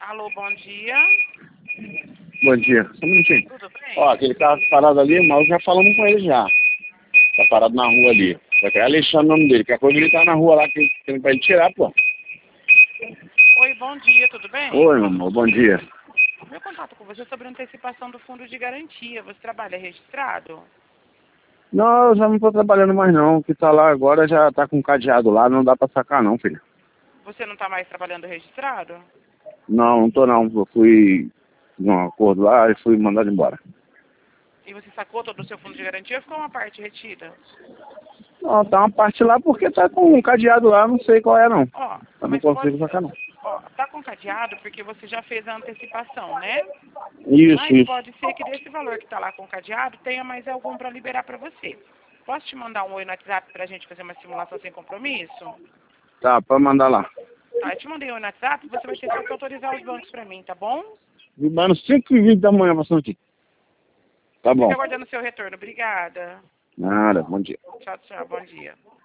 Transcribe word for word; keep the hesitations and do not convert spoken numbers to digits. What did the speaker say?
Alô, bom dia. Bom dia. Só um minutinho. Tudo bem? Ó, aquele carro parado ali, mas já falamos com ele já. Tá parado na rua ali. É Alexandre o nome dele. Qualquer coisa ele tá na rua lá que tem pra ele tirar, pô. Oi, bom dia, tudo bem? Oi, meu amor, bom dia. Meu contato com você é sobre antecipação do fundo de garantia. Você trabalha registrado? Não, eu já não tô trabalhando mais não. O que tá lá agora já tá com cadeado lá, não dá pra sacar não, filho. Você não está mais trabalhando registrado? Não, não tô não. Eu fui num acordo lá e fui mandado embora. E você sacou todo o seu fundo de garantia ou ficou uma parte retida? Não, tá uma parte lá porque tá com um cadeado lá, não sei qual é não. Ó, Eu não mas pode... consigo sacar não. Ó, tá com cadeado porque você já fez a antecipação, né? Isso, Mas isso. pode ser que desse valor que tá lá com cadeado tenha mais algum para liberar para você. Posso te mandar um oi no WhatsApp pra gente fazer uma simulação sem compromisso? Tá, pode mandar lá. Tá, eu te mandei um oi no WhatsApp, você vai ter só que autorizar os bancos para mim, tá bom? Me dando cinco e vinte da manhã passando aqui. Tá bom. Fica aguardando o seu retorno. Obrigada. Nada, bom dia. Tchau, tchau. Bom dia.